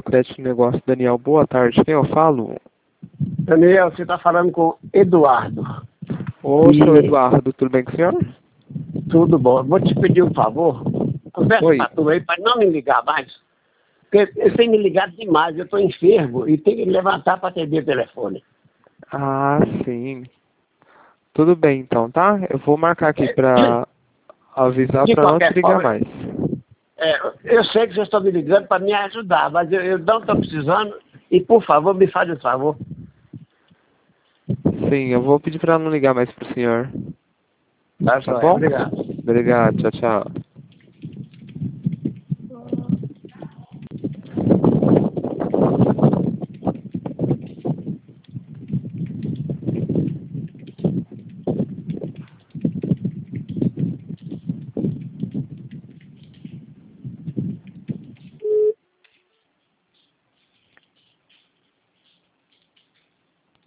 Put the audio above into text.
Crédito Negócio, Daniel. Boa tarde. Quem eu falo? Daniel, você está falando com Eduardo. Ô, seu Eduardo, tudo bem com o senhor? Tudo bom. Vou te pedir um favor. Conversa Oi. com a turma aí para não me ligar mais. Porque eles têm me ligado demais. Eu estou enfermo e tenho que levantar para atender o telefone. Ah, sim. Tudo bem então, tá? Eu vou marcar aqui pra avisar De pra não te qualquer ligar forma, mais. eu sei que vocês estão me ligando para me ajudar, mas eu não estou precisando. E, por favor, me faz um favor. Sim, eu vou pedir pra não ligar mais pro senhor. Tá, Tá joia. bom? Obrigado. Obrigado, tchau, tchau.